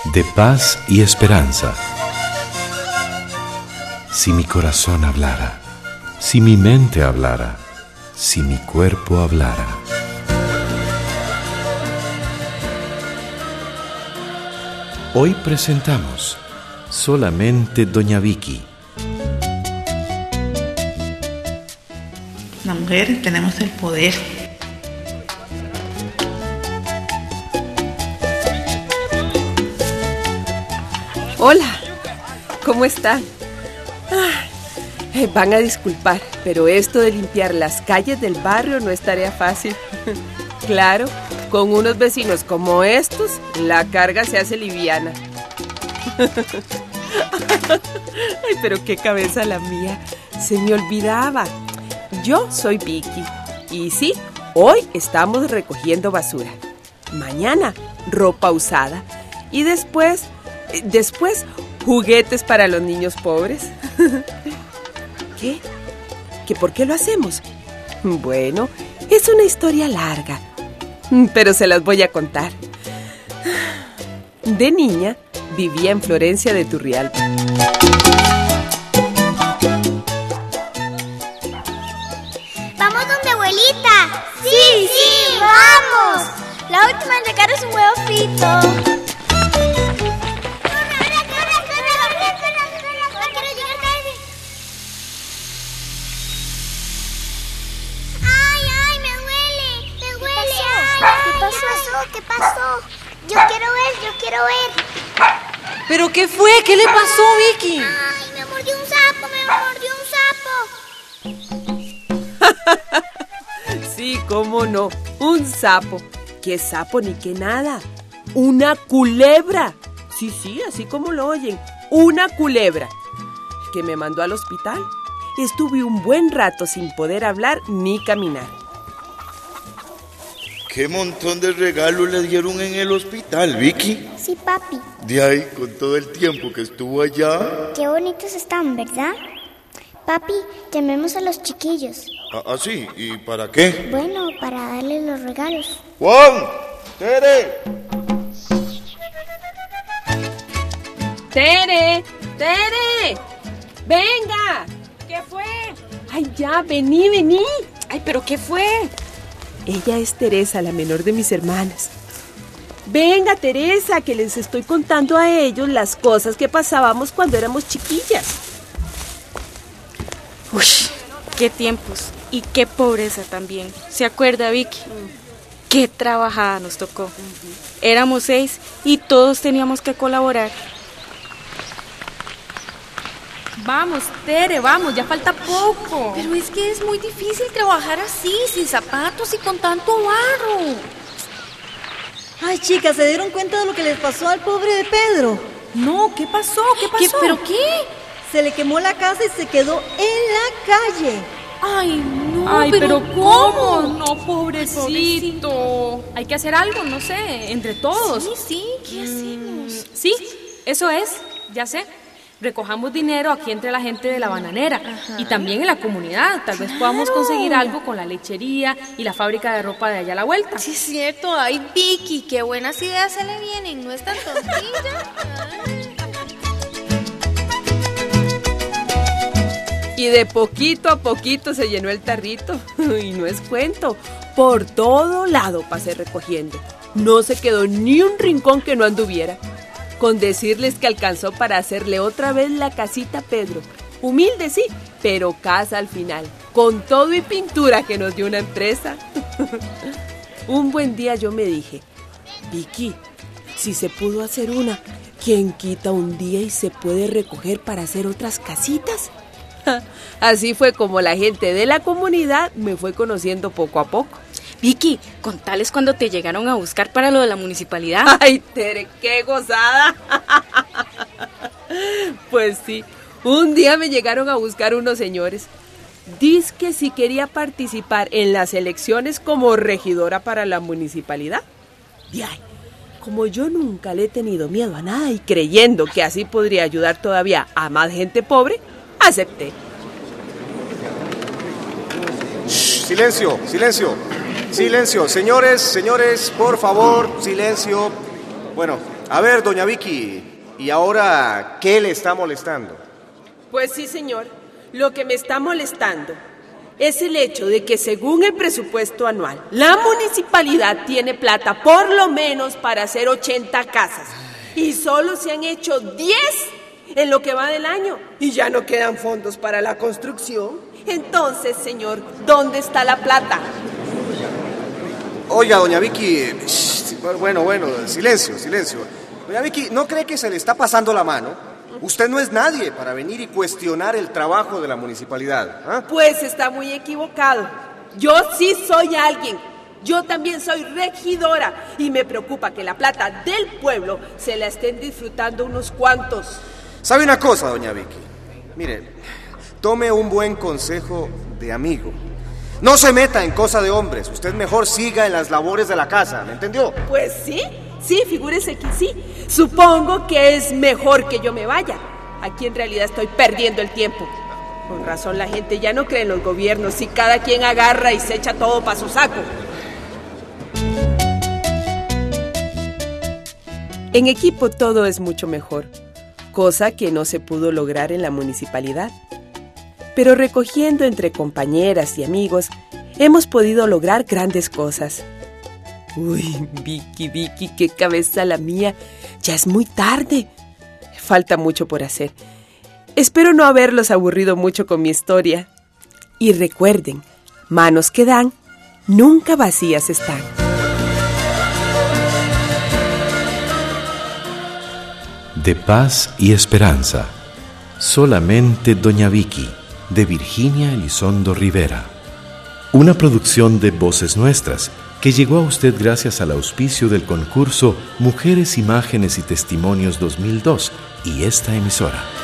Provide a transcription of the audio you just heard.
de paz y esperanza. Si mi corazón hablara, si mi mente hablara, si mi cuerpo hablara. Hoy presentamos Solamente Doña Vicky. Las mujeres tenemos el poder. Hola, ¿cómo están? Van a disculpar, pero esto de limpiar las calles del barrio no es tarea fácil. Claro, con unos vecinos como estos, la carga se hace liviana. Ay, pero qué cabeza la mía. Se me olvidaba. Yo soy Vicky. Y sí, hoy estamos recogiendo basura. Mañana, ropa usada. Y después, juguetes para los niños pobres. ¿Qué? ¿Que por qué lo hacemos? Bueno, es una historia larga, pero se las voy a contar. De niña, vivía en Florencia de Turrialba. ¡Vamos donde abuelita! ¡Sí, vamos! La última en sacar es un huevo frito. ¿Qué pasó? Yo quiero ver. ¿Pero qué fue? ¿Qué le pasó, Vicky? Ay, me mordió un sapo. Sí, cómo no, un sapo. ¿Qué sapo ni qué nada? Una culebra. Sí, así como lo oyen, una culebra. Que me mandó al hospital. Estuve un buen rato sin poder hablar ni caminar. ¿Qué montón de regalos le dieron en el hospital, Vicky? Sí, papi. De ahí, con todo el tiempo que estuvo allá. Qué bonitos están, ¿verdad? Papi, llamemos a los chiquillos. ¿Ah, sí? ¿Y para qué? Bueno, para darles los regalos. ¡Juan! ¡Tere! ¡Tere! ¡Venga! ¿Qué fue? ¡Ay, ya! ¡Vení! Ay, ¿pero qué fue? Ella es Teresa, la menor de mis hermanas. Venga, Teresa, que les estoy contando a ellos las cosas que pasábamos cuando éramos chiquillas. Uy, qué tiempos y qué pobreza también. ¿Se acuerda, Vicky? Qué trabajada nos tocó. Éramos 6 y todos teníamos que colaborar. Vamos, Tere, vamos, ya falta poco. Pero es que es muy difícil trabajar así, sin zapatos y con tanto barro. Ay, chicas, ¿se dieron cuenta de lo que les pasó al pobre de Pedro? No, ¿qué pasó? ¿Pero qué? Se le quemó la casa y se quedó en la calle. Ay, no, Ay, pero ¿cómo? No, pobrecito. Hay que hacer algo, no sé, entre todos. Sí, ¿qué hacemos? Sí, eso es, ya sé. Recojamos dinero aquí entre la gente de la bananera. Ajá. Y también en la comunidad. Tal vez podamos conseguir algo con la lechería y la fábrica de ropa de allá a la vuelta. Sí, es cierto. Ay, Vicky, qué buenas ideas se le vienen. No es tan tontilla. Y de poquito a poquito se llenó el tarrito. Y no es cuento. Por todo lado pasé recogiendo. No se quedó ni un rincón que no anduviera. Con decirles que alcanzó para hacerle otra vez la casita a Pedro. Humilde, sí, pero casa al final. Con todo y pintura que nos dio una empresa. Un buen día yo me dije, Vicky, si se pudo hacer una, ¿quién quita un día y se puede recoger para hacer otras casitas? Así fue como la gente de la comunidad me fue conociendo poco a poco. Vicky, contales cuando te llegaron a buscar para lo de la municipalidad. ¡Ay, Tere, qué gozada! Pues sí, un día me llegaron a buscar unos señores. Dice que si quería participar en las elecciones como regidora para la municipalidad. Y ay, como yo nunca le he tenido miedo a nada y creyendo que así podría ayudar todavía a más gente pobre, acepté. Shh, silencio, señores, por favor, silencio. Bueno, A ver, doña Vicky, ¿y ahora qué le está molestando? Pues sí, señor. Lo que me está molestando es el hecho de que según el presupuesto anual, la municipalidad tiene plata por lo menos para hacer 80 casas. Y solo se han hecho 10 en lo que va del año. Y ya no quedan fondos para la construcción. Entonces, señor, ¿dónde está la plata? Oiga, doña Vicky, bueno, silencio. Doña Vicky, ¿no cree que se le está pasando la mano? Usted no es nadie para venir y cuestionar el trabajo de la municipalidad. ¿Ah? Pues está muy equivocado. Yo sí soy alguien. Yo también soy regidora y me preocupa que la plata del pueblo se la estén disfrutando unos cuantos. ¿Sabe una cosa, doña Vicky? Mire, tome un buen consejo de amigo. No se meta en cosa de hombres. Usted mejor siga en las labores de la casa, ¿me entendió? Pues sí, figúrese que sí. Supongo que es mejor que yo me vaya. Aquí en realidad estoy perdiendo el tiempo. Con razón la gente ya no cree en los gobiernos y cada quien agarra y se echa todo para su saco. En equipo todo es mucho mejor, cosa que no se pudo lograr en la municipalidad. Pero recogiendo entre compañeras y amigos, hemos podido lograr grandes cosas. Uy, Vicky, qué cabeza la mía. Ya es muy tarde. Falta mucho por hacer. Espero no haberlos aburrido mucho con mi historia. Y recuerden, manos que dan, nunca vacías están. De paz y esperanza. Solamente Doña Vicky, de Virginia Elizondo Rivera. Una producción de Voces Nuestras, que llegó a usted gracias al auspicio del concurso Mujeres, Imágenes y Testimonios 2002 y esta emisora.